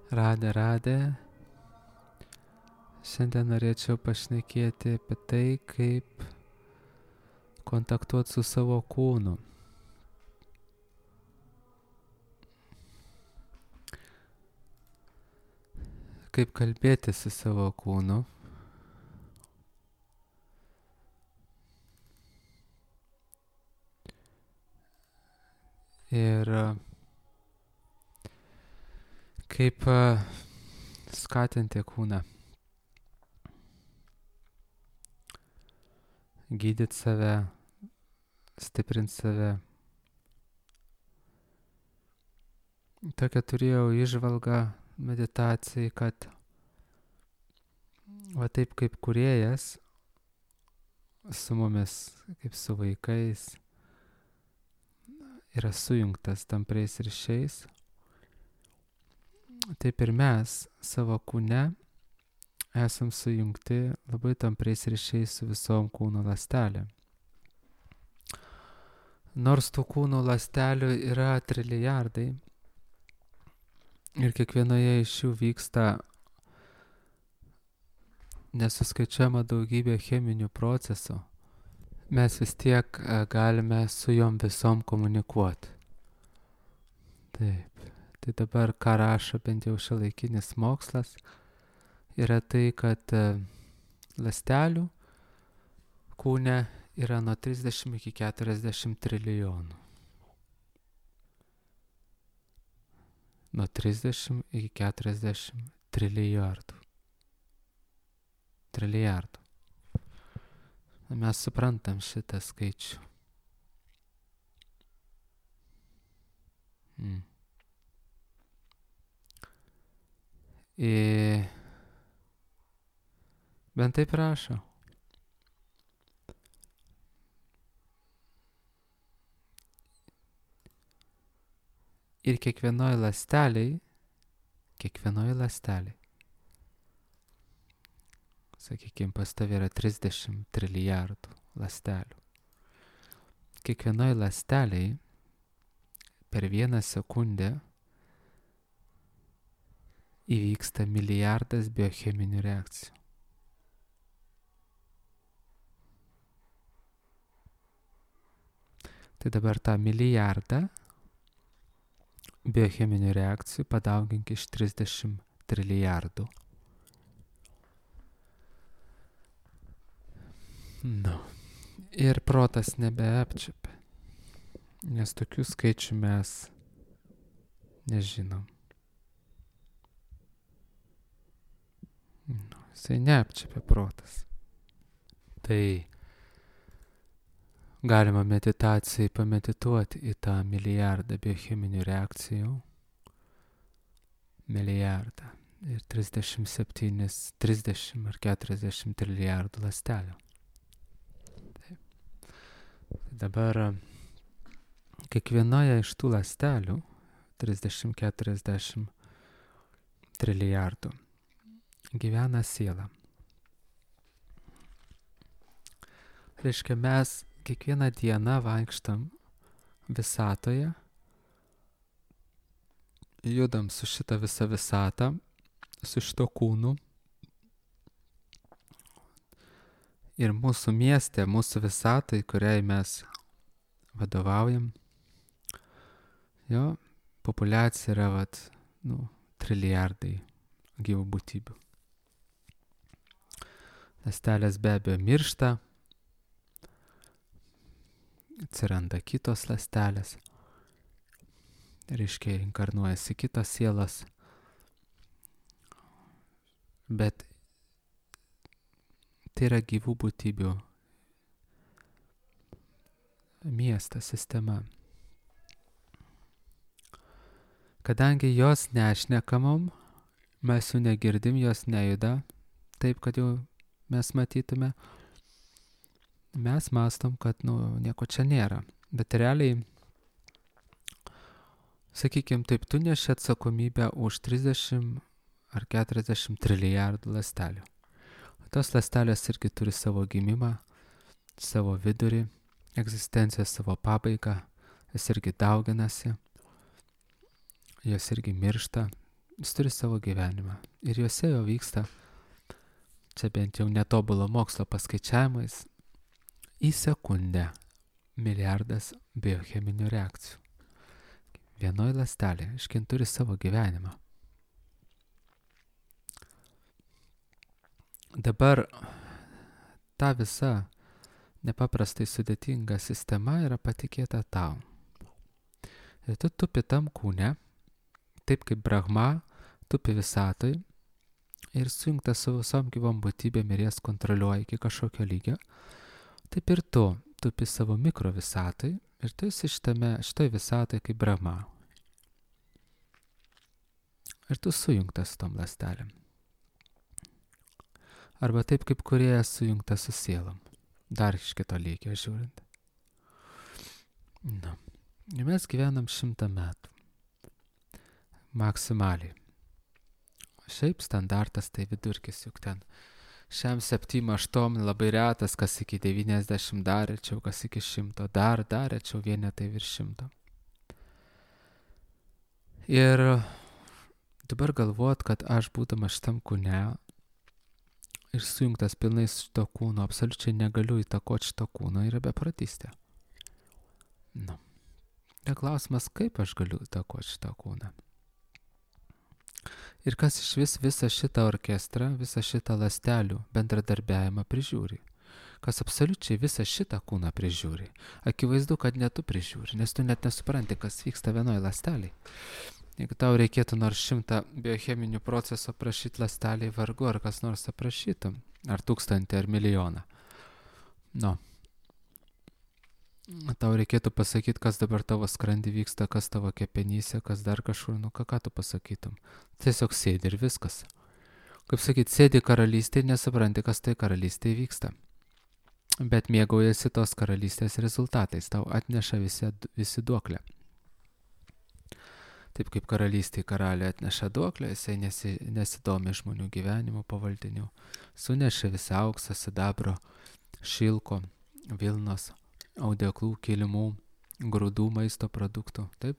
Radė. Šiandien norėčiau pašnekėti apie tai, kaip kontaktuoti su savo kūnu. Kaip kalbėti su savo kūnu. Ir kaip skatinti kūną. Gydyti save, stiprinti save. Tokią turėjau įžvalgą meditacijai, kad va taip kaip kūrėjas su mumis, kaip su vaikais, yra sujungtas tampriais ryšiais, taip ir mes savo kūne esam sujungti labai tampriais ryšiais su visom kūno ląstelėm. Nors tų kūno ląstelių yra trilijardai ir kiekvienoje iš jų vyksta nesuskaičiuojama daugybė cheminių procesų, mes vis tiek galime su jom visom komunikuoti. Taip. Tai dabar, ką rašo bent jau šiuolaikinis mokslas, yra tai, kad ląstelių kūne yra nuo 30 iki 40 trilijonų. Nuo 30 iki 40 trilijardų. Mes suprantam šitą skaičių. Bent taip rašo. Ir kiekvienoje ląstelėje, sakykime, pas tavę yra 30 trilijardų ląstelių. Kiekvienoje ląstelėje per 1 sekundę įvyksta milijardas biocheminių reakcijų. Tai dabar tą milijardą biocheminių reakcijų padaugink iš 30 trilijardų. Ir protas nebeapčiapia, nes tokių skaičių mes nežinom. Jisai neapčiapia protas. Tai galima meditacijai pamedituoti į tą milijardą biocheminių reakcijų. Milijardą. Ir 30 ar 40 trilijardų ląstelių. Dabar kiekvienoje iš tų ląstelių 30-40 trilijardų gyvena siela. Reiškia, mes kiekvieną dieną vaikštam visatoje, judam su šita visa visata, su šito kūnu. Ir mūsų mieste, mūsų visatai, kuriai mes vadovaujam, jo populiacija yra trilijardai gyvų būtybių. Ląstelės be abejo miršta, atsiranda kitos ląstelės, reiškia, inkarnuojasi kitos sielos, bet tai yra gyvų būtybių miestas, sistema. Kadangi jos nešnekamom, mes jų negirdim, jos nejuda, taip, kad jau mes matytume, mes mastom, kad nieko čia nėra. Bet realiai, sakykime taip, tu neši atsakomybę už 30 ar 40 trilijardų ląstelių. Tos ląstelės irgi turi savo gimimą, savo vidurį, egzistenciją, savo pabaigą, jis irgi dauginasi, jos irgi miršta, Jis turi savo gyvenimą. Ir juose jau vyksta, čia bent jau netobulo mokslo paskaičiavimais, į sekundę milijardas biocheminių reakcijų. Vienoj ląstelė, iškin turi savo gyvenimą. Dabar ta visa nepaprastai sudėtinga sistema yra patikėta tau. Ir tu tupi tam kūne, taip kaip Brahma tupi visatoj ir sujungtas su visom gyvom būtybėm ir jas kontroliuoja iki kažkokio lygio, taip ir tu tupi savo mikro visatoj ir tu esi šitoj visatoj kaip Brahma. Ir tu sujungtas su tom ląstelėm. Arba taip kaip kūrėjas sujungtas su sielom. Dar iš kito lygio žiūrint. Na. Ir mes gyvenam 100 metų. Maksimaliai. Šiaip standartas tai vidurkis, juk ten šiam 7-8 labai retas, kas iki 90 dar rečiau, kas iki 100 dar rečiau, vienetai virš 100. Ir dabar galvot, kad aš būdamas šitam kūne ir sujungtas pilnai su šito kūno, absoliučiai negaliu įtakoti šito kūno, yra beprotystė. Nu. Ir klausimas, kaip aš galiu įtakoti šitą kūną. Ir kas iš visą šitą orkestrą, visą šitą ląstelių bendradarbiavimą prižiūri. Kas absoliučiai visą šitą kūną prižiūri. Akivaizdu, kad ne tu prižiūri, nes tu net nesupranti, kas vyksta vienoj ląsteliai. Jeigu tau reikėtų nors 100 biocheminių procesų aprašyti ląsteliai, vargu ar kas nors aprašytum. Ar 1000 ar milijoną. Nu. Tau reikėtų pasakyti, kas dabar tavo skrandį vyksta, kas tavo kepenyse, kas dar kažkur, nu ką tu pasakytum. Tiesiog sėdi ir viskas. Kaip sakyti, sėdi karalystėje ir nesupranti, kas tai karalystėje vyksta. Bet mėgaujasi tos karalystės rezultatais, tau atneša visi duoklę. Taip kaip karalystėje karaliui atneša duoklę, jisai nesidomi žmonių gyvenimo pavaldinių. Suneša visą auksą, sidabro, šilko, vilnos, audeklų, kilimų, grūdų, maisto produktų. Taip.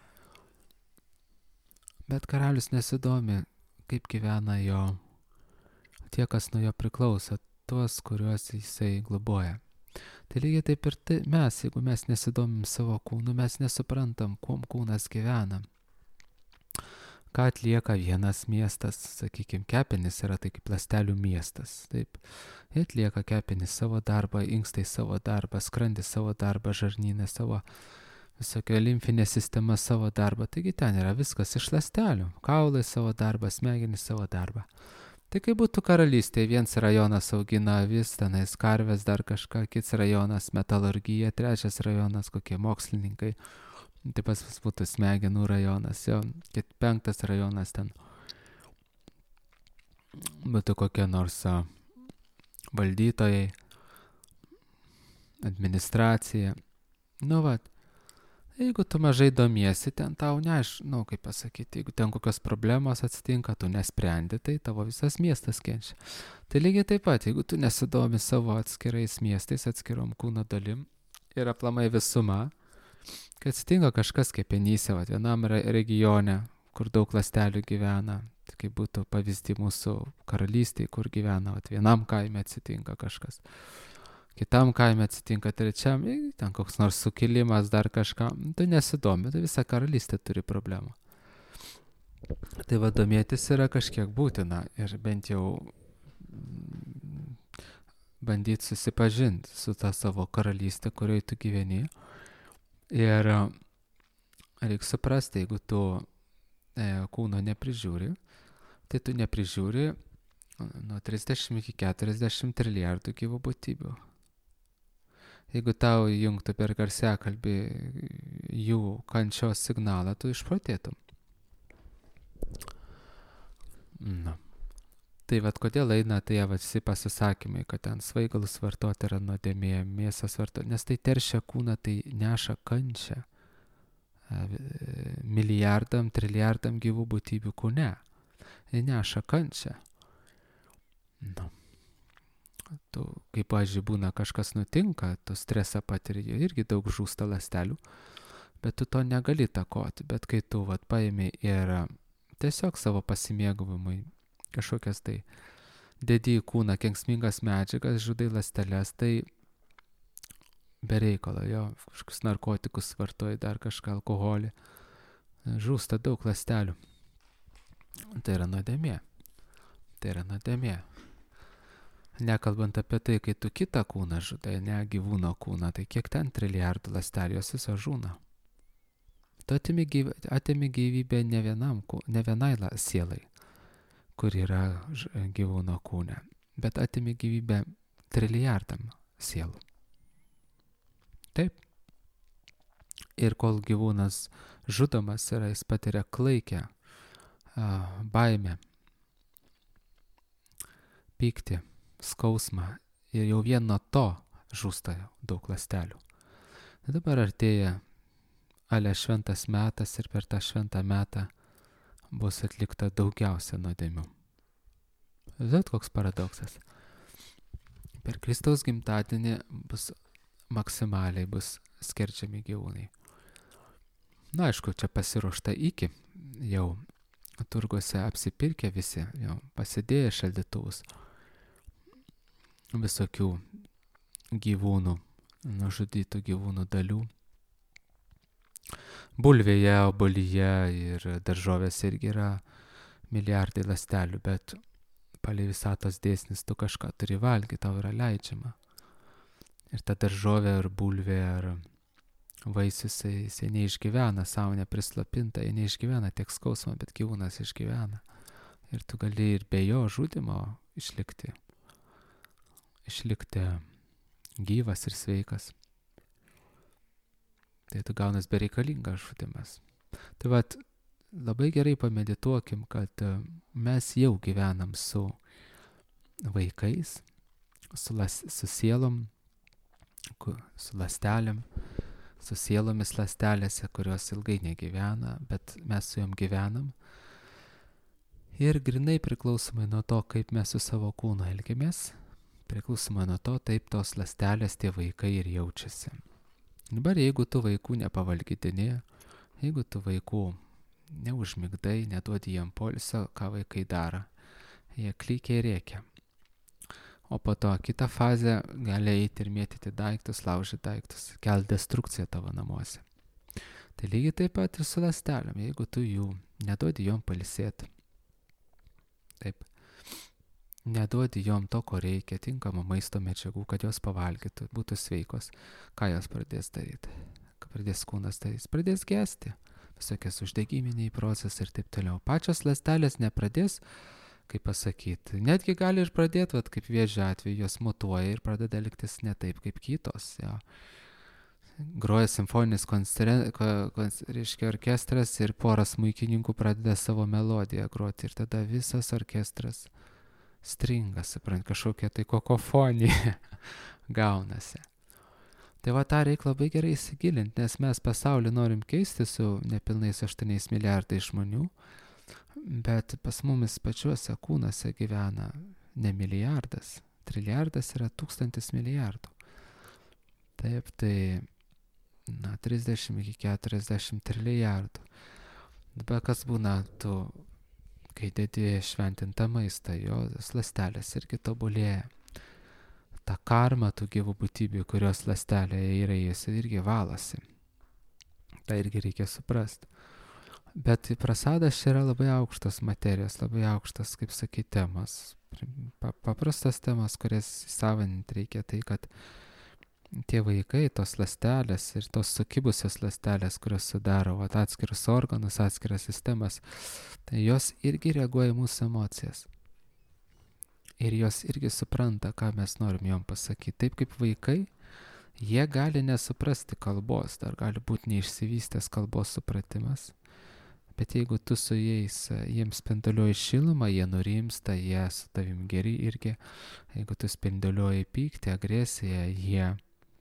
Bet karalius nesidomi, kaip gyvena jo tie, kas nuo jo priklauso, tuos, kuriuos jisai globoja. Tai lygiai taip ir mes, jeigu mes nesidomim savo kūnu, mes nesuprantam, kuom kūnas gyvena. Ką atlieka vienas miestas, sakykime, kepenys yra tai kaip ląstelių miestas. Taip. Jie atlieka kepenys savo darbą, inkstai savo darbą, skrandis savo darbą, žarnynas savo, visokia limfinė sistema savo darbą. Taigi ten yra viskas iš ląstelių. Kaulai savo darbą, smegenys savo darbą. Tai kaip būtų karalystėje, vienas rajonas augina avis, tenais karves, dar kažką, kitas rajonas metalurgija, trečias rajonas kokie mokslininkai. Taip pas būtų smegenų rajonas, jo, 5 rajonas ten būtų kokie nors valdytojai, administracija. Nu vat, jeigu tu mažai domiesi, ten tau neaišku, kaip pasakyti, jeigu ten kokios problemos atsitinka, tu nesprendi, tai tavo visas miestas kenčia. Tai lygiai taip pat, jeigu tu nesidomi savo atskirais miestais, atskirom kūno dalim ir aplamai visuma, kai atsitinka kažkas kepenyse, vienam regione, kur daug ląstelių gyvena, tai kaip būtų pavyzdį mūsų karalystėje, kur gyvena, vienam kaime atsitinka kažkas, kitam kaime atsitinka trečiam, ten koks nors sukilimas, dar kažką, tu nesidomi, tai visa karalystė turi problemą. Tai domėtis yra kažkiek būtina ir bent jau bandyti susipažinti su ta savo karalystė, kurioje tu gyveni. Ir reikia suprasti, jeigu tu kūno neprižiūri, tai tu neprižiūri nuo 30 iki 40 trilijardų gyvų būtybių. Jeigu tau įjungtų per garsiakalbį jų kančios signalą, tu išprotėtum. Na. Tai kodėl eina tie visi pasisakymai, kad ten svaigalus vartoti yra nuodėmė, mėsas vartoti, nes tai teršia kūną, tai neša kančią milijardam, trilijardam gyvų būtybių kūne. Tai neša kančią. Nu. Tu, kaip pavyzdžiui, būna kažkas nutinka, tu stresą patiri, irgi daug žūsta ląstelių, bet tu to negali įtakoti. Bet kai tu paimi ir tiesiog savo pasimėgavimui kažkokias tai dedi į kūną kenksmingas medžiagas, žudai ląsteles, tai be reikalo, jo, kažkokius narkotikus vartoji, dar kažką, alkoholį, žūsta daug ląstelių. Tai yra nuodėmė. Tai yra nuodėmė. Nekalbant apie tai, kai tu kitą kūną žudai, ne gyvūno kūną, tai kiek ten trilijardų ląstelių, jos viso žūna. Tu atimi gyvybę ne vienai sielai, kur yra gyvūno kūne, bet atimi gyvybę trilijardam sielų. Taip. Ir kol gyvūnas žudomas yra, jis patiria klaikę, baimę, pyktį, skausmą ir jau vien nuo to žūsta daug ląstelių. Dabar artėja ale šventas metas ir per tą šventą metą bus atlikta daugiausia nuodėmių. Žinot, koks paradoksas. Per Kristaus gimtadienį maksimaliai bus skerdžiami gyvūnai. Na, aišku, čia pasiruošta iki, jau turguose apsipirkę visi, jau pasidėję šaldytuvus visokių gyvūnų, nužudytų gyvūnų dalių. Bulvėje, obuolyje ir daržovės irgi yra milijardai ląstelių, bet palei visatos dėsnis tu kažką turi valgyti, tau yra leidžiama. Ir ta daržovė ar bulvė ar vaisius, jisai neišgyvena, savo neprislapinta, jie neišgyvena tiek skausmą, bet gyvūnas išgyvena. Ir tu gali ir be jo žudimo išlikti gyvas ir sveikas. Tai tu gaunas bereikalingas žudimas. Tai vat, labai gerai pamedituokim, kad mes jau gyvenam su vaikais, su sielom, su ląstelėm, su sielomis ląstelėse, kurios ilgai negyvena, bet mes su jom gyvenam. Ir grinai priklausomai nuo to, kaip mes su savo kūnu elgiamės, priklausomai nuo to, taip tos ląstelės, tie vaikai ir jaučiasi. Dabar jeigu tu vaikų nepavalgydini, jeigu tu vaikų neužmigdai, neduodi jiem poilsio, ką vaikai daro, jie klykia ir rėkia. O po to kitą fazę gali eiti ir mėtyti daiktus, laužyti daiktus, kelti destrukciją tavo namuose. Tai lygiai taip pat ir su ląstelėm, jeigu tu jų neduodi jom pailsėti. Taip. Neduodi jom to, ko reikia, tinkamą maisto medžiagų, kad jos pavalgytų, būtų sveikos. Ką jos pradės daryti? Ką pradės kūnas daryti? Pradės gesti. Visokias uždegiminiai procesai ir taip toliau. Pačios ląstelės nepradės, kaip pasakyti. Netgi gali ir pradėti, vat, kaip vėžio atveju, jos mutuoja ir pradeda elgtis ne taip kaip kitos. Jo. Groja simfoninis orkestras ir pora smuikininkų pradeda savo melodiją groti ir tada visas orkestras stringa, suprant, kažkokia tai kokofonija gaunasi. Tai va tą reikia labai gerai įsigilinti, nes mes pasaulį norim keisti su nepilnais 8 milijardai žmonių, bet pas mumis pačiuose kūnuose gyvena ne milijardas, trilijardas yra 1000 milijardų. Taip, tai 30 iki 40 trilijardų. Dabar kas būna tu, kai dedi šventintą maistą, jos ląstelės irgi tobulėja. Ta karma tų gyvų būtybių, kurios ląstelėje yra, jis irgi valasi. Tai irgi reikia suprasti. Bet prasadas čia yra labai aukštas materijos, labai aukštas, kaip sakyti, temas. Paprastas temas, kurias įsavinti reikia, tai kad tie vaikai, tos ląstelės ir tos sukibusios ląstelės, kurios sudaro atskirus organus, atskiras sistemas, tai jos irgi reaguoja į mūsų emocijas. Ir jos irgi supranta, ką mes norim jom pasakyti. Taip kaip vaikai, jie gali nesuprasti kalbos, dar gali būti neišsivystęs kalbos supratimas. Bet jeigu tu su jiems spinduliuoji šilumą, jie nurimsta, jie su tavim geri irgi. Jeigu tu spinduliuoji pyktį, agresiją, jie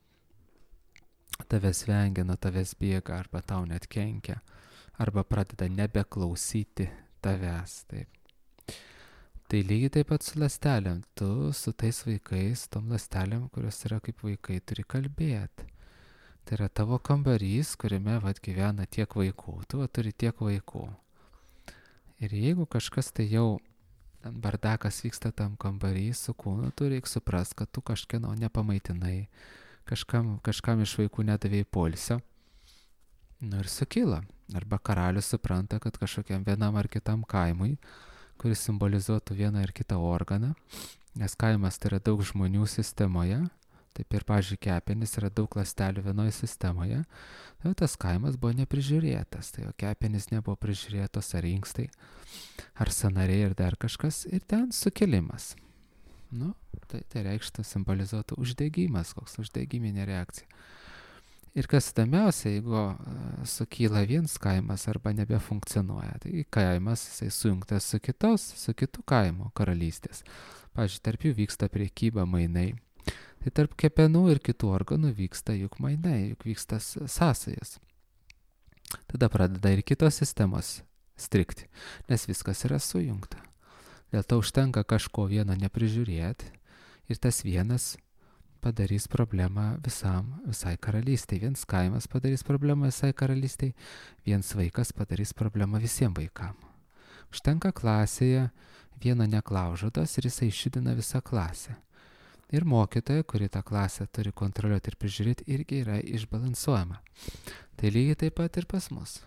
tavęs vengia, nuo tavęs bėga arba tau net kenkia, arba pradeda nebeklausyti tavęs. Taip. Tai lygiai taip pat su ląstelėm. Tu su tais vaikais, tom ląstelėm, kurios yra kaip vaikai, turi kalbėti. Tai yra tavo kambarys, kuriame gyvena tiek vaikų. Tu turi tiek vaikų. Ir jeigu kažkas tai jau ten bardakas vyksta tam kambarį su kūnu, tu reikia suprast, kad tu kažkieno nepamaitinai, kažkam iš vaikų nedavėjai poilsio. Nu ir sukyla. Arba karalius supranta, kad kažkokiam vienam ar kitam kaimui, kuris simbolizuotų vieną ar kitą organą, nes kaimas tai yra daug žmonių sistemoje, taip ir, pavyzdžiui, kepenys yra daug ląstelių vienoje sistemoje, tai tas kaimas buvo neprižiūrėtas, tai jo kepenys nebuvo prižiūrėtos, ar inkstai, ar sąnariai, ir dar kažkas, ir ten sukilimas. Nu, tai reikštų simbolizuotų uždegimas, koks uždegiminė reakcija. Ir kas įdomiausia, jeigu sukyla vienas kaimas arba nebefunkcionuoja, tai kaimas jisai sujungtas su kitu kaimu karalystės. Pavyzdžiui, tarp jų vyksta priekyba, mainai. Tai tarp kepenų ir kitų organų vyksta juk mainai, juk vyksta sąsajas. Tada pradeda ir kitos sistemos strigti, nes viskas yra sujungta. Dėl to užtenka kažko vieno neprižiūrėti ir tas vienas padarys problemą visai karalystiai. Vienas kaimas padarys problemą visai karalystiai, vienas vaikas padarys problemą visiems vaikams. Užtenka klasėje vieno neklaužadas ir jisai išjudina visą klasę. Ir mokytoja, kuri tą klasę turi kontroliuoti ir prižiūrėti, irgi yra išbalansuojama. Tai lygiai taip pat ir pas mus.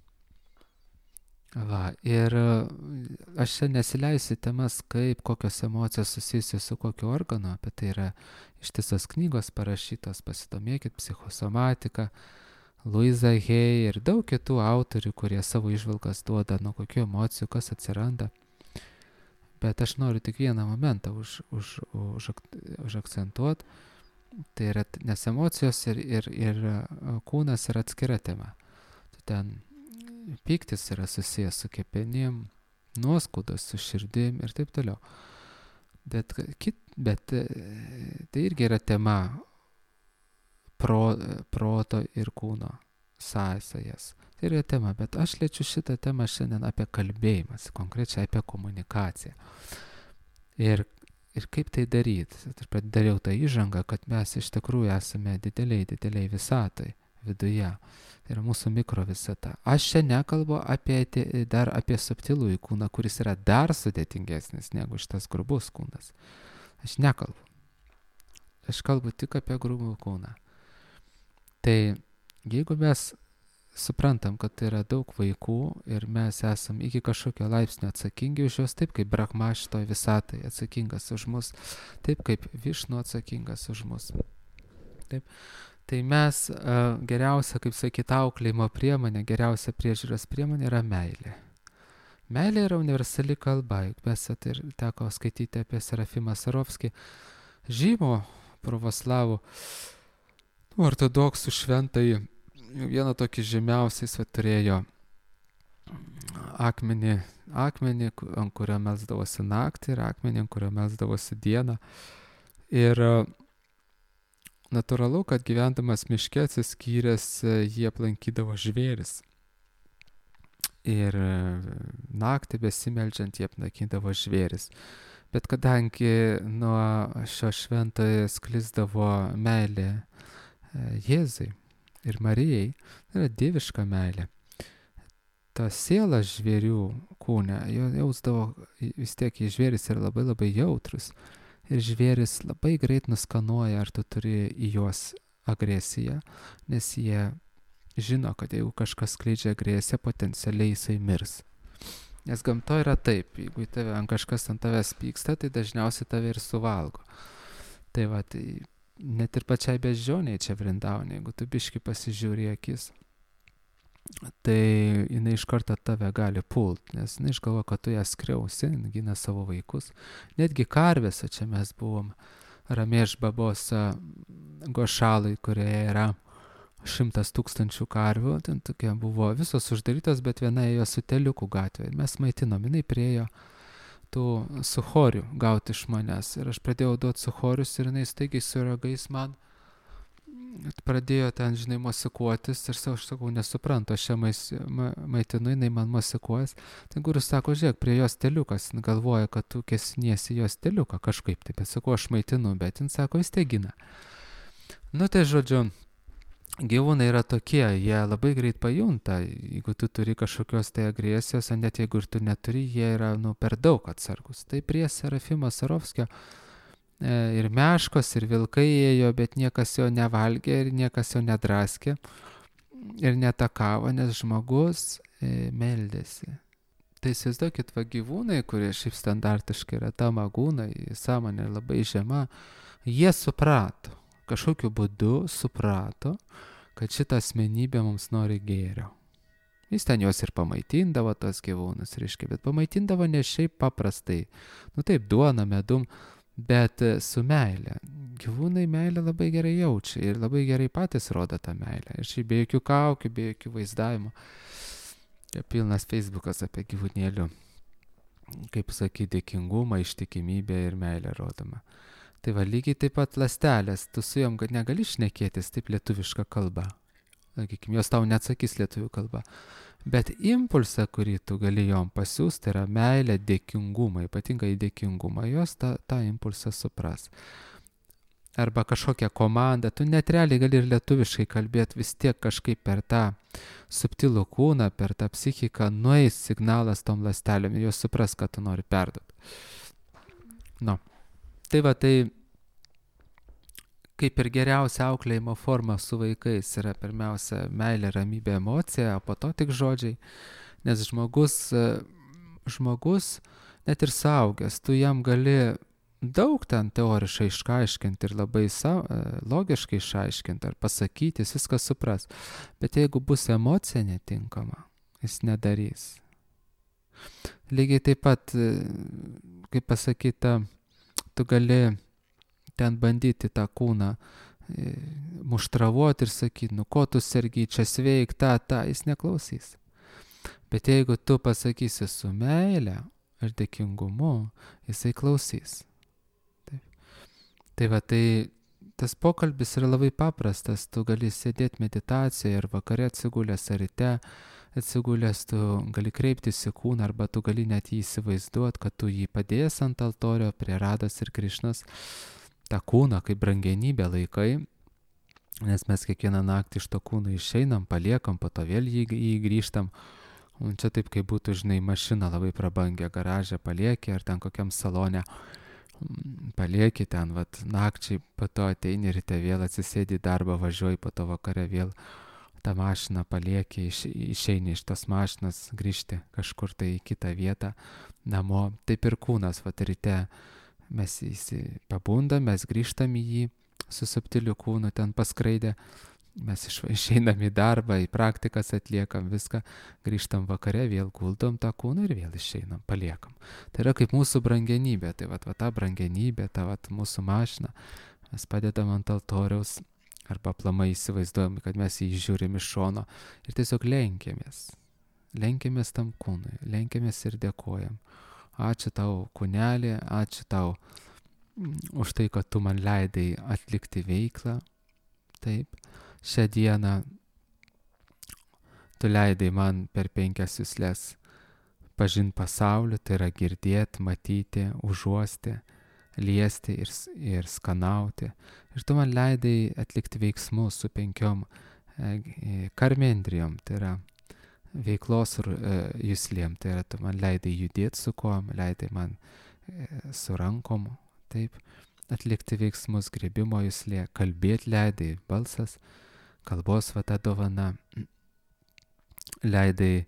Va, ir aš čia nesileisiu temas, kokios emocijos susijusios su kokiu organu, apie tai yra ištisos knygos parašytos, pasidomėkit, psichosomatika, Louisa Hay ir daug kitų autorių, kurie savo įžvalgas duoda, nuo kokių emocijų, kas atsiranda. Bet aš noriu tik vieną momentą užakcentuoti, tai yra, nes emocijos ir kūnas yra atskira tema. Ten pyktis yra susijęs su kepenim, nuoskaudos su širdim ir taip toliau. Bet tai irgi yra tema proto ir kūno sąsajas. Tai yra tema, bet aš liečiu šitą temą šiandien apie kalbėjimas, konkrečiai apie komunikaciją. Ir kaip tai daryti. Aš padariau tą įžangą, kad mes iš tikrųjų esame dideliai visatai viduje. Tai yra mūsų mikro visata. Aš čia nekalbu dar apie subtilųjį kūną, kuris yra dar sudėtingesnis negu šitas grubus kūnas. Aš nekalbu. Aš kalbu tik apie grubų kūną. Tai jeigu mes suprantam, kad tai yra daug vaikų ir mes esam iki kažkokio laipsnio atsakingi už juos, taip kaip Brahma šitoj visatai atsakingas už mus, taip kaip Višnu atsakingas už mus. Taip. Tai mes geriausia, kaip sakyti, auklėjimo priemonė, geriausia priežiūros priemonė yra meilė. Meilė yra universali kalba, juk mes ir teko skaityti apie Serafimą Sarovskį, žymų pravoslavų ortodoksų šventąjį. Vieną tokį žymiausiais turėjo akmenį, ant kurio melsdavosi naktį, ir akmenį, ant kurio melsdavosi dieną. Ir natūralu, kad gyvendamas miške atsiskyręs, jį aplankydavo žvėris. Ir naktį besimeldžiant jį aplankydavo žvėris. Bet kadangi nuo šio šventojo sklisdavo meilė Jėzui ir Marijai, tai yra dieviška meilė. Ta siela žvėrių kūne, jo jausdavo, vis tiek žvėris yra labai jautrus. Ir žvėris labai greit nuskanuoja, ar tu turi į juos agresiją, nes jie žino, kad jeigu kažkas skleidžia agresiją, potencialiai jisai mirs. Nes gamtoje yra taip, jeigu kažkas ant tavęs pyksta, tai dažniausiai tave ir suvalgo. Tai va, tai net ir pačiai beždžioniai čia Vrindaune, jeigu tu biškį pasižiūri akis, tai jinai iš karto tave gali pult, nes jinai išgalvo, kad tu ją skriausi, gina savo vaikus. Netgi karvės, čia mes buvom Ramėš Babos Gošalai, kurioje yra 100 000 karvių, ten tokia buvo visos uždarytos, bet viena ėjo su teliukų gatvė. Ir mes maitinom, jinai priejo tų suchorių gauti iš manęs. Ir aš pradėjau duoti suchorius ir jinai staigiai su ragais man pradėjo ten, žinai, mosikuotis. Ir aš sakau, nesuprantu, aš čia maitinu, jinai man mosikuojas. Ten gurus sako, žiūrėk, prie jos teliukas, galvoja, kad tu kesiniesi jos teliuką kažkaip. Taip, bet sakau, aš maitinu, bet jin sako, jis tegina. Nu tai žodžiu, gyvūnai yra tokie, jie labai greit pajunta, jeigu tu turi kažkokios tai agresijos, o net jeigu ir tu neturi, jie yra per daug atsargus. Tai prie Serafimo Sarovskio ir meškos, ir vilkai ėjo, bet niekas jo nevalgė ir niekas jo nedraskė ir netakavo, nes žmogus meldėsi. Tai įsivaizduokit, va gyvūnai, kurie šiaip standartiškai yra tamagūnai, sąmonė labai žema, jie suprato, kažkokiu būdu suprato, kad šitą asmenybę mums nori gėrio. Jis ten juos ir pamaitindavo, tos gyvūnus, reiškia, bet pamaitindavo ne šiaip paprastai, taip, duona, medum, bet su meile. Gyvūnai meilę labai gerai jaučia ir labai gerai patys rodo tą meilę. Ir šiaip be jokių kaukių, be jokių vaizdavimų. Pilnas Facebookas apie gyvūnėlių, kaip sakyti, dėkingumą, ištikimybę ir meilę rodoma. Tai va, lygiai taip pat ląstelės, tu su jom negali šnekėtis taip lietuvišką kalbą. Sakykime, jos tau neatsakys lietuvių kalbą. Bet impulsą, kurį tu gali jom pasiūsti, tai yra meilė, dėkingumą, ypatingai dėkingumą, jos tą impulsą supras. Arba kažkokią komandą, tu net realiai gali ir lietuviškai kalbėti, vis tiek kažkaip per tą subtilų kūną, per tą psichiką nueis signalas tom ląstelėm ir jos supras, kad tu nori perduoti. Tai va, tai kaip ir geriausia auklėjimo forma su vaikais yra pirmiausia meilė, ramybė, emocija, o po to tik žodžiai. Nes žmogus, net ir suaugęs, tu jam gali daug ten teoriškai išaiškinti ir labai logiškai išaiškinti ar pasakyti, jis viską supras. Bet jeigu bus emocija netinkama, jis nedarys. Lygiai taip pat, kaip pasakyta, tu gali ten bandyti tą kūną muštravoti ir sakyti, ko tu sergi, čia sveik, jis neklausys. Bet jeigu tu pasakysi su meile ir dėkingumu, jisai klausys. Tai va, tai tas pokalbis yra labai paprastas, tu gali sėdėti meditacijoje ir vakare atsigulęs ar ryte atsigulęs, tu gali kreiptis į kūną arba tu gali net jį įsivaizduoti, kad tu jį padėjęs ant altorio prie Rados ir Krišnos, tą kūną kaip brangenybę laikai, nes mes kiekvieną naktį iš to kūno išeinam, paliekam, po to vėl jį grįžtam. Un čia taip, kaip būtų, žinai, mašina labai prabangę garažę palieki ar ten kokiam salone palieki ten, vat, nakčiai, po to ateini ryte vėl atsisėdi į darbą, važiuoji, po to vakare vėl tą mašiną palieki, išeini iš tos mašinos, grįžti kažkur tai į kitą vietą, namo. Taip ir kūnas, vat, ryte mes pabundam, mes grįžtam į jį su subtiliu kūnu, ten paskraidę, mes išeinam į darbą, į praktikas atliekam viską, grįžtam vakare, vėl guldom tą kūną ir vėl išeinam, paliekam. Tai yra kaip mūsų brangenybė, tai va ta brangenybė, ta va mūsų mašina, mes padedam ant altoriaus arba aplamai įsivaizduojam, kad mes jį žiūrim iš šono ir tiesiog lenkiamės tam kūnui, lenkiamės ir dėkojam. Ačiū tau, kūnelį, ačiū tau už tai, kad tu man leidai atlikti veiklą. Taip, šią dieną tu leidai man per 5 juslės pažinti pasaulį, tai yra girdėti, matyti, užuosti, liesti ir skanauti. Ir tu man leidai atlikti veiksmus su 5 karmendrijom, tai yra veiklos juslėm, tai yra tu man leidai judėti su kojom, leidai man su rankom, taip, atlikti veiksmus, griebimo juslė, kalbėti leidai, balsas, kalbos vata dovana, leidai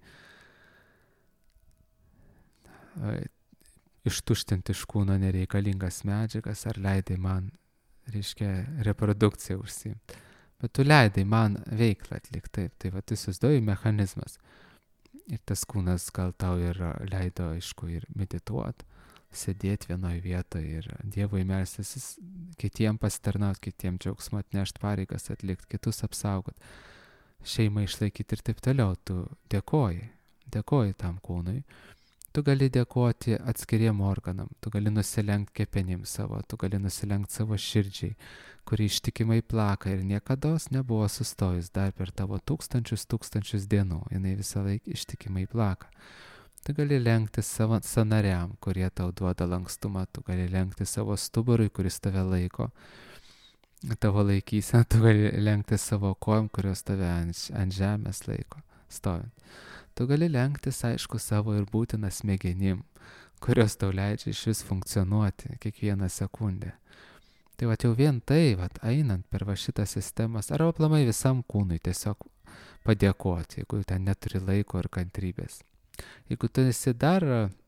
ištuštinti iš kūno nereikalingas medžiagas, ar leidai man, reiškia, reprodukciją užsiimti. Bet tu leidai man veiklą atlikti, taip, tai va, tu įsivaizduoji mechanizmas. Ir tas kūnas gal tau ir leido, aišku, ir medituoti, sėdėti vienoje vietoje ir Dievui melstis, kitiem pasitarnauti, kitiem džiaugsmą atnešti, pareigas atlikti, kitus apsaugoti, šeimą išlaikyti ir taip toliau. Tu dėkoji tam kūnui. Tu gali dėkoti atskiriem organam, tu gali nusilenkti kepenim savo, tu gali nusilenkti savo širdžiai, kuri ištikimai plaka ir niekados nebuvo sustojus dar per tavo tūkstančius dienų, jinai visą laiką ištikimai plaka. Tu gali lenkti savo sąnariam, kurie tau duoda lankstumą, tu gali lenkti savo stuburui, kuris tave laiko. tavo laikysena, tu gali lenkti savo kojom, kurios tave ant žemės laiko stovint. Tu gali lenktis, aišku, savo ir būtiną smegenim, kurios tau leidžia iš vis funkcionuoti kiekvieną sekundę. Tai jau vien tai, einant per šitas sistemas, arba aplamai visam kūnui tiesiog padėkoti, jeigu ten neturi laiko ir kantrybės. Jeigu tu esi dar,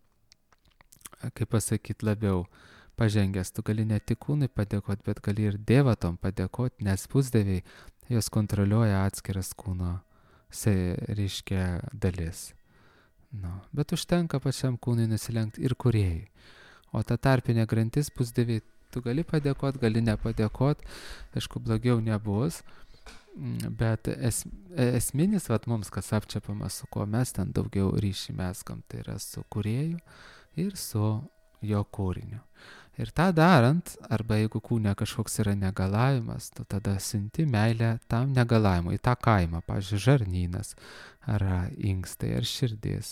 kaip pasakyti, labiau pažengęs, tu gali ne tik kūnui padėkoti, bet gali ir dievatom padėkoti, nes pusdieviai jos kontroliuoja atskiras kūno, reiškia, dalis. Bet užtenka pačiam kūnui nusilenkti ir kūrėjai. O ta tarpinė grandis pusdieviai, tu gali padėkoti, gali nepadėkoti, aišku, blogiau nebus, bet esminis, mums kas apčiapama, su kuo mes ten daugiau ryšį meskam, tai yra su kūrėju ir su jo kūriniu. Ir tą darant, arba jeigu kūne kažkoks yra negalavimas, tu tada siunti meilę tam negalavimui, į tą kaimą, pavyzdžiui, žarnynas, ar inkstai, ar širdis,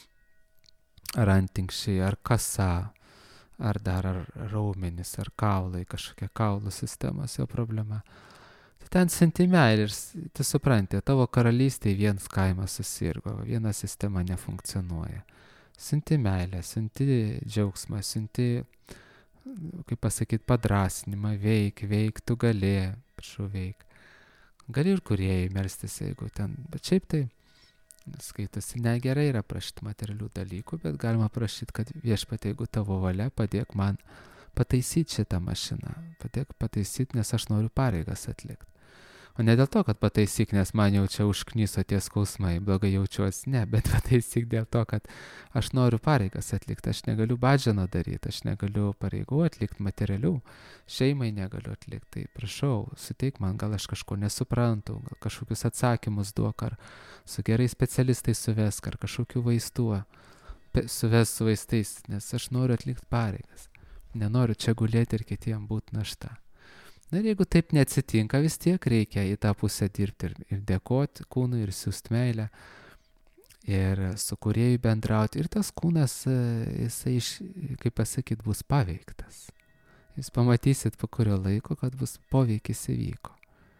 ar antinkščiai, ar kasa, ar dar ar raumenis, ar kaulai, kažkokia kaulų sistemos jo problema. Tai ten siunti meilę ir tu supranti, tavo karalystėje vienas kaimas susirgo, viena sistema nefunkcionuoja. Siunti meilę, siunti džiaugsmą, siunti, kaip pasakyti, padrasinimą, veik, tu gali, prašau, veik. Gali ir kūrėjai melstis, jeigu ten, bet šiaip tai skaitosi negerai yra prašyti materialių dalykų, bet galima prašyti, kad viešpatie, jeigu tavo valia, padėk man pataisyti šitą mašiną, padėk pataisyti, nes aš noriu pareigas atlikti. O ne dėl to, kad pataisyk, nes man jau čia užknyso tie skausmai, blogai jaučiuosi, ne, bet pataisyk dėl to, kad aš noriu pareigas atlikti, aš negaliu badžano daryti, aš negaliu pareigų atlikti materialių, šeimai negaliu atlikti, tai prašau, suteik man, gal aš kažko nesuprantu, gal kažkokius atsakymus duok, ar su gerais specialistais suvesk, ar kažkokių vaistų suves su vaistais, nes aš noriu atlikti pareigas, nenoriu čia gulėti ir kitiem būti našta. Na ir jeigu taip neatsitinka, vis tiek reikia į tą pusę dirbti ir dėkoti kūnui, ir siūsti meilę, ir su kūrėju bendrauti. Ir tas kūnas, jisai, kaip pasakyti, bus paveiktas. Jūs pamatysit po kurio laiko, kad bus poveikis įvyko.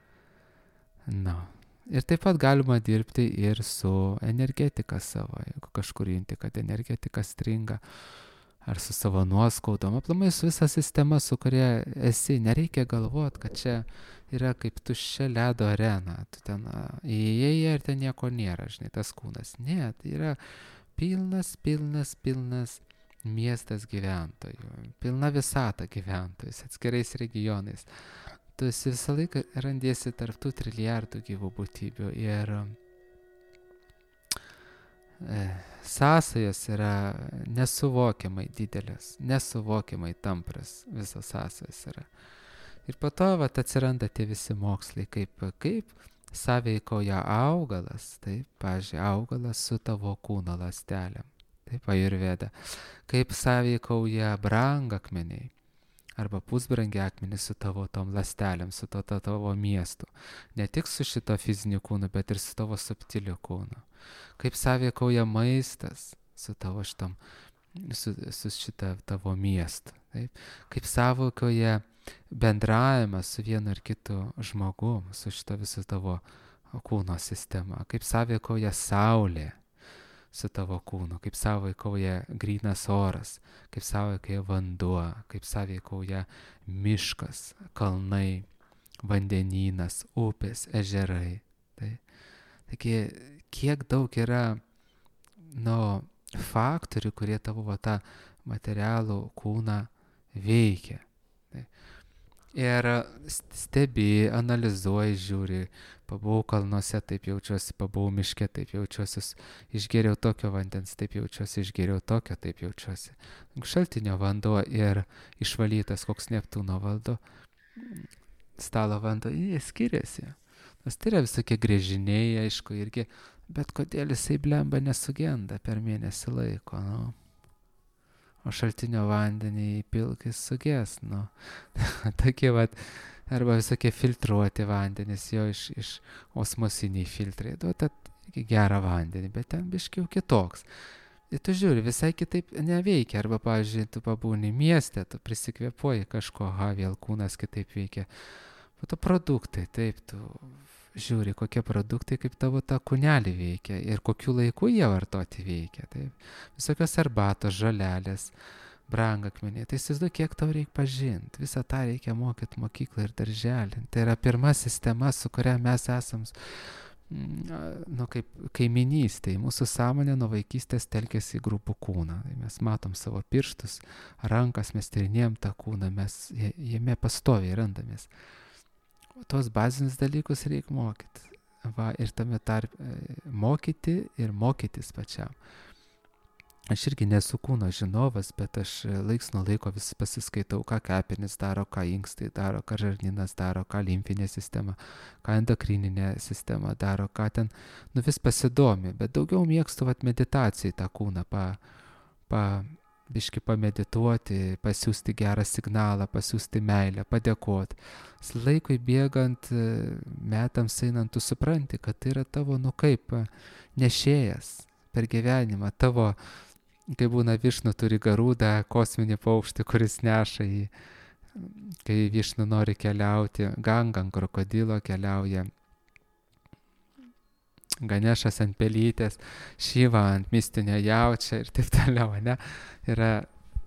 Ir taip pat galima dirbti ir su energetika savo, jeigu kažkur junti, kad energetika stringa, ar su savo nuoskaudom, aplamai su visa sistema, su kuria esi, nereikia galvoti, kad čia yra kaip tuščia ledo arena, tu ten įėjai ir ten nieko nėra, žinai, tas kūnas. Ne, tai yra pilnas miestas gyventojų, pilna visata gyventojais, atskirais regionais. Tu visą laiką randiesi tarp tų trilijardų gyvų būtybių ir sąsajos yra nesuvokiamai didelės, nesuvokiamai tampras, visos sąsajos yra. Ir po to atsiranda tie visi mokslai, kaip sąveikauja augalas, taip, pavyzdžiui, augalas su tavo kūno ląstelėm, taip, ajurveda, kaip sąveikauja brangakmeniai, arba pusbrangiai akmenys su tavo tom ląstelėm, su tavo miestu, ne tik su šito fiziniu kūnu, bet ir su tavo subtiliu kūnu. Kaip sąveikauja maistas su tavo su šitą tavo miestą. Taip? Kaip sąveikauja bendravimas su vienu ar kitu žmogum, su šito viso tavo kūno sistema. Kaip sąveikauja saulė su tavo kūnu, kaip sąveikauja grynas oras, kaip sąveikauja vanduo, kaip sąveikauja miškas, kalnai, vandenynas, upės, ežerai. Taigi, kiek daug yra faktorių, kurie tavo tą materialų kūną veikia. Ir stebi, analizuoji, žiūri, pabuvau kalnuose, taip jaučiuosi, pabuvau miške, taip jaučiuosi, išgėriau tokio vandens, taip jaučiuosi, išgėriau tokio, taip jaučiuosi. Šaltinio vanduo ir išvalytas koks Neptūno valdo, stalo vanduo, jie skiriasi. Nes tai yra visokie grėžiniai, aišku, irgi, bet kodėl jisai blemba nesugenda per mėnesį laiko, O šaltinio vandenį įpilk, jis suges, Tokie arba visokie filtruoti vandenys, jo iš osmosiniai filtrai, duota gerą vandenį, bet ten biškiau kitoks. Ir tu žiūri, visai kitaip neveikia, arba, pavyzdžiui, tu pabūni mieste, tu prisikvėpuoji kažko, vėl kūnas kitaip veikia. Po to produktai, taip, tu žiūri, kokie produktai, kaip tavo tą kūnelį veikia ir kokiu laiku jie vartoti veikia. Taip. Visokios arbatos, žolelės, brangakmeniai. Tai įsivaizduoju, kiek tau reikia pažinti. Visą tą reikia mokyti mokyklą ir darželį. Tai yra pirma sistema, su kuria mes esam, kaip kaiminystė. Mūsų sąmonė nuo vaikystės telkėsi į grubų kūną. Tai mes matom savo pirštus, rankas, mes tyrinėjom tą kūną, mes jame pastoviai randamės. O tos bazinius dalykus reikia mokyti. Va, ir tame tarp mokyti ir mokytis pačiam. Aš irgi nesu kūno žinovas, bet aš laiks nuo laiko vis pasiskaitau, ką kepenys daro, ką inkstai daro, ką žarnynas daro, ką limfinė sistema, ką endokrininė sistema daro, ką ten, vis pasidomi. Bet daugiau mėgstu meditacijai tą kūną, biški pamedituoti, pasiūsti gerą signalą, pasiūsti meilę, padėkoti. Laikui bėgant, metams einant, tu supranti, kad tai yra tavo, kaip nešėjas per gyvenimą, tavo, kai būna višnu turi garūdą, kosminį paukštį, kuris neša jį, kai višnu nori keliauti, Ganga ant krokodilo keliauja, Ganešas ant pelytės, Šiva ant mistinio jaučio ir taip toliau, ne? Yra,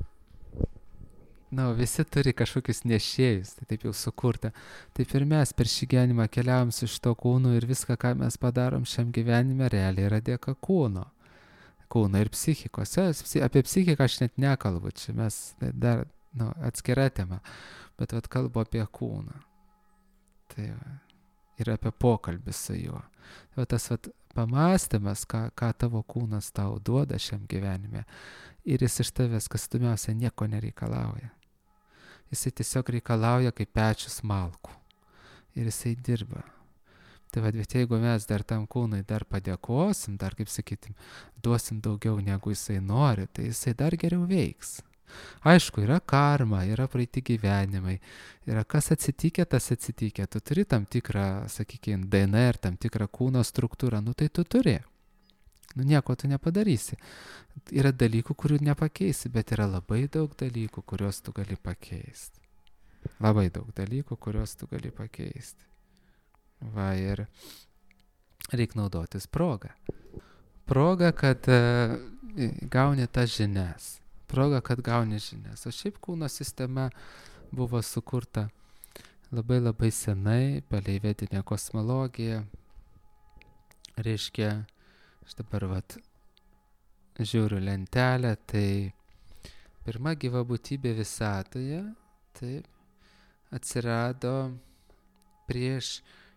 visi turi kažkokius nešėjus, tai taip jau sukurta. Taip ir mes per šį gyvenimą keliavom su šito kūnu ir viską, ką mes padarom šiam gyvenime, realiai yra dėka kūno. Kūno ir psichikos. Apie psichiką aš net nekalbu, čia mes dar atskira tema, bet kalbu apie kūną. Tai ir apie pokalbį su juo. Tas pamąstymas, ką tavo kūnas tau duoda šiam gyvenime, ir jis iš tavęs, kas tumiausia, nieko nereikalauja. Jisai tiesiog reikalauja kaip pečius malkų. Ir jisai dirba. Tai bet jeigu mes dar tam kūnui dar padėkosim, dar, kaip sakytim, duosim daugiau negu jisai nori, tai jisai dar geriau veiks. Aišku, yra karma, yra praeiti gyvenimai, yra kas atsitikė, tas atsitikė. Tu turi tam tikrą, sakykime, DNR, tam tikrą kūno struktūrą, tai tu turi. Nieko tu nepadarysi. Yra dalykų, kurių nepakeisi, bet yra labai daug dalykų, kuriuos tu gali pakeisti. Labai daug dalykų, kuriuos tu gali pakeisti. Va, ir reikia naudotis progą. Proga, kad gauni tas žinias. Proga, kad gauni žinias. O šiaip kūno sistema buvo sukurta labai labai senai, palei vedinę kosmologiją. Reiškia, aš dabar žiūriu lentelę, tai pirma gyva būtybė visatoje, taip, atsirado prieš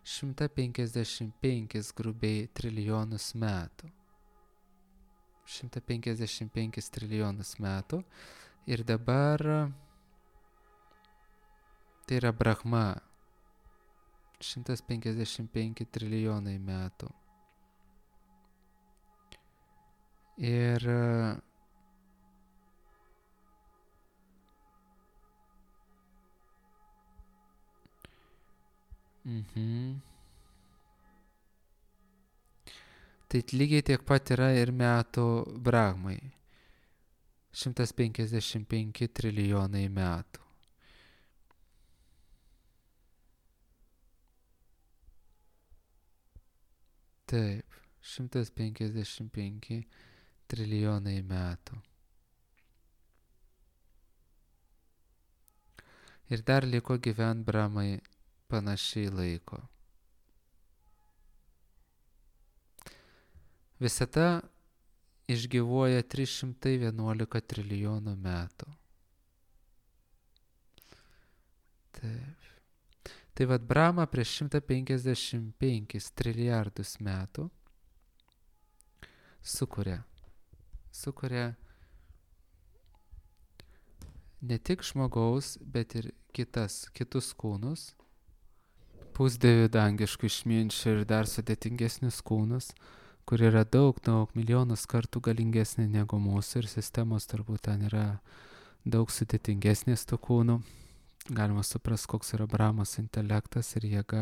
155 grubiai trilijonus metų. 155 trilijonus metų. Ir dabar tai yra Brahma. 155 trilijonai metų. Ir tai lygiai tiek pat yra ir metų Brahmai. 155 trilijonai metų. Taip, 155 trilijonai metų. Ir dar liko gyvent Brahmai panašiai laiko. Visata išgyvuoja 311 trilijonų metų. Taip. Tai Brahma prieš 155 trilijardus metų sukuria ne tik žmogaus, bet ir kitus kūnus, pusdievių dangiškų išminčių ir dar sudėtingesnius kūnus, kur yra daug milijonus kartų galingesnė negu mūsų ir sistemos turbūt ten yra daug sudėtingesnės tų kūnų. Galima suprasti, koks yra Brahmos intelektas ir jėga.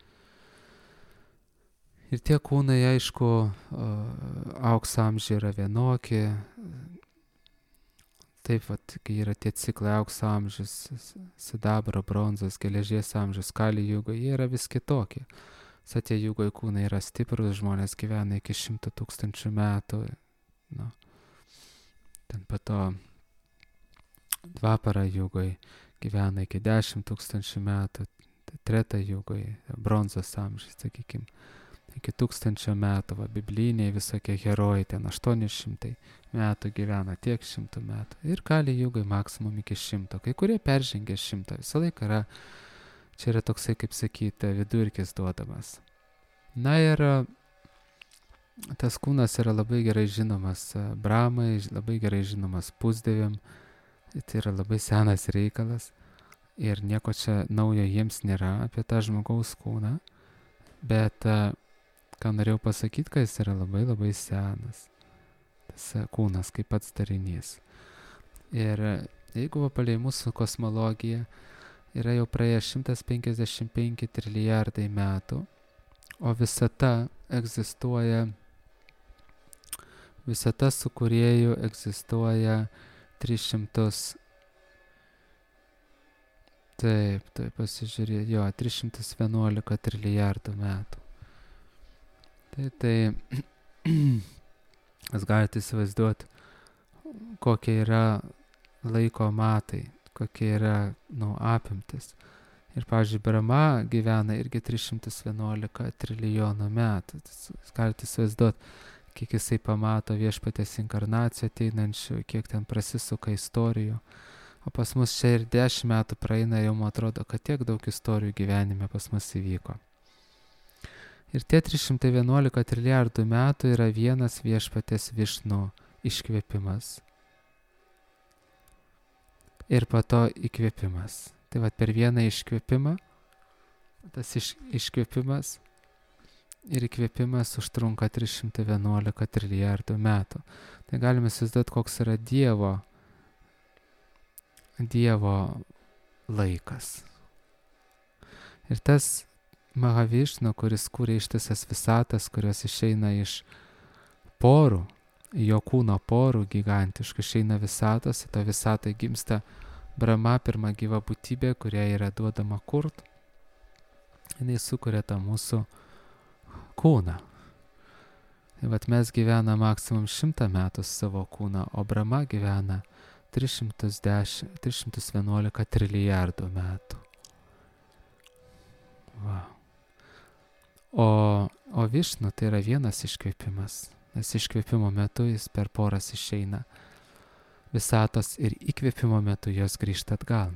Ir tie kūnai, aišku, aukso amžiai yra vienokie, taip, vat, kai yra tie ciklai aukso amžius, sidabro, bronzos, geležies amžius, kali jugo, jie yra vis kitokie. Satya jugoje kūnai yra stiprus, žmonės gyvena iki 100 000 metų. Nu, ten po to dvapara jugoje gyvena iki 10 000 metų, treta jugoje, bronzos amžius, sakykime, iki 1000 metų, va, bibliniai visokie herojai, ten 800 metų gyvena, tiek 100 metų. Ir kali jugoje maksimum iki 100, kai kurie peržengia 100, visą laiką yra. Čia yra toksai, kaip sakyti, vidurkis duodamas. Na ir tas kūnas yra labai gerai žinomas Brahmai, labai gerai žinomas pusdieviam. Tai yra labai senas reikalas. Ir nieko čia naujo jiems nėra apie tą žmogaus kūną. Bet ką norėjau pasakyti, kad jis yra labai labai senas. Tas kūnas kaip pats darinys. Ir jeigu palei mūsų kosmologiją, yra jau praėję 155 trilijardai metų, o visata egzistuoja, visata su kūrėju egzistuoja 300, taip, pasižiūrėjau, jo, 311 trilijardų metų. Tai jūs galite įsivaizduoti, kokie yra laiko matai, kokie yra, apimtis. Ir, pavyzdžiui, Brahma gyvena irgi 311 trilijonų metų. Jūs galite įsivaizduoti, kiek jisai pamato viešpaties inkarnacijų ateinančių, kiek ten prasisuka istorijų. O pas mus čia ir 10 metų praeina, jau man atrodo, kad tiek daug istorijų gyvenime pas mus įvyko. Ir tie 311 trilijardų metų yra vienas viešpaties Višnu iškvėpimas. Ir po to įkvėpimas. Tai va per vieną iškvėpimą, tas iškvėpimas ir įkvėpimas užtrunka 311 trilijardų metų. Tai galime įsivaizduoti, koks yra Dievo laikas. Ir tas Mahavišnu, kuris kūrė ištisas visatas, kurios išeina iš porų, jo kūno porų gigantiškų, išeina visatos, į tą visatą gimsta Brahma, pirma gyva būtybė, kuria yra duodama kurt. Jis sukuria tą mūsų kūną. Tai vat mes gyvena maksimum 100 metų savo kūną, o Brahma gyvena 311 trilijardų metų. Wow. O Višnu tai yra vienas iškvėpimas, nes iškvėpimo metu jis per poras išeina visatos ir įkvėpimo metu jos grįžta atgal.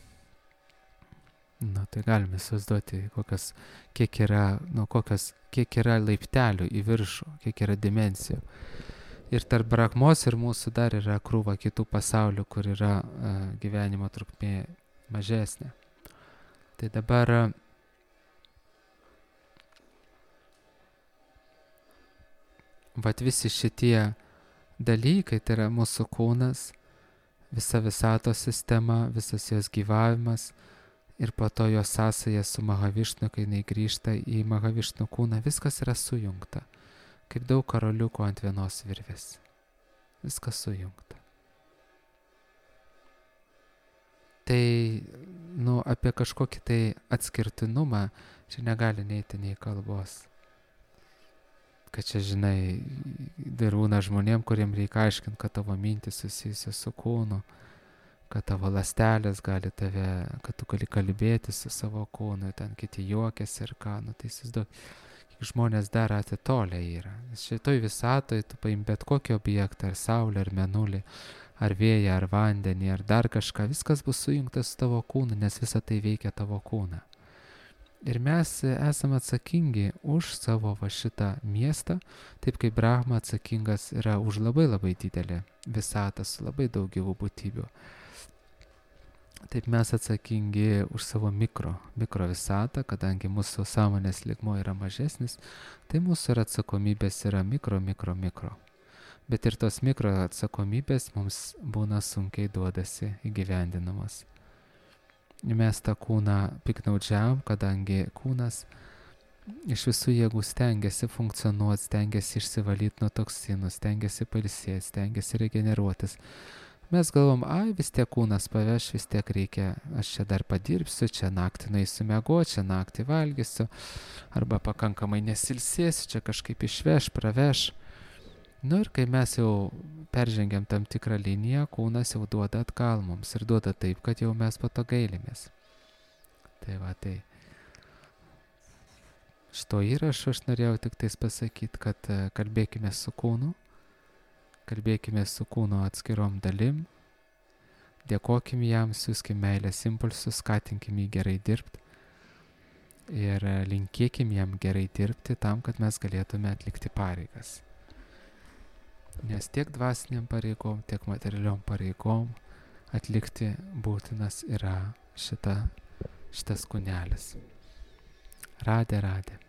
Tai galime įsivaizduoti, kiek yra laiptelių į viršų, kiek yra dimensijų. Ir tarp Brahmos ir mūsų dar yra krūva kitų pasaulių, kur yra gyvenimo trukmė mažesnė. Tai dabar vat visi šitie dalykai, tai yra mūsų kūnas, visa visatos sistema, visas jos gyvavimas ir po to jo sąsaja su Mahavišnu, kai jinai grįžta į Mahavišnu kūną, viskas yra sujungta, kaip daug karoliukų ant vienos virvės. Viskas sujungta. Tai, apie kažkokį tai atskirtinumą čia negali neiti nei kalbos. Kad čia, žinai, darūna žmonėm, kuriem reikia aiškinti, kad tavo mintis susijusios su kūnu, kad tavo ląstelės gali tave, kad tu gali kalbėti su savo kūnu, ten kiti juokiasi ir ką, tai įsivaizduok, kiek žmonės dar atitolę yra. Nes šitoj visatoj tu paim bet kokį objektą, ar saulę, ar mėnulį, ar vėją, ar vandenį, ar dar kažką, viskas bus sujungtas su tavo kūnu, nes visa tai veikia tavo kūną. Ir mes esame atsakingi už savo šitą miestą, taip kaip Brahma atsakingas yra už labai labai didelę visatą su labai daug gyvų būtybių. Taip mes atsakingi už savo mikro visatą, kadangi mūsų sąmonės lygmuo yra mažesnis, tai mūsų ir atsakomybės yra mikro. Bet ir tos mikro atsakomybės mums būna sunkiai duodasi įgyvendinamas. Mes tą kūną piknaudžiavom, kadangi kūnas iš visų jėgų stengiasi funkcionuoti, stengiasi išsivalyti nuo toksinų, stengiasi pailsėti, stengiasi regeneruotis. Mes galvom, vis tiek kūnas paveš, vis tiek reikia, aš čia dar padirbsiu, čia naktį nueisiu miegoti, čia naktį valgysiu, arba pakankamai nesilsėsiu, čia kažkaip išveš, praveš. Nu ir kai mes jau peržengiam tam tikrą liniją, kūnas jau duoda atgal mums ir duoda taip, kad jau mes po to gailimės. Tai va, tai šito įrašo aš norėjau tik tais pasakyti, kad kalbėkime su kūnu, kalbėkime su kūno atskirom dalim, dėkokim jam, siūskim meilės impulsus, skatinkim jį gerai dirbti ir linkėkim jam gerai dirbti tam, kad mes galėtume atlikti pareigas. Nes tiek dvasiniam pareigom, tiek materialiom pareigom atlikti būtinas yra šitas kūnelis. Radė.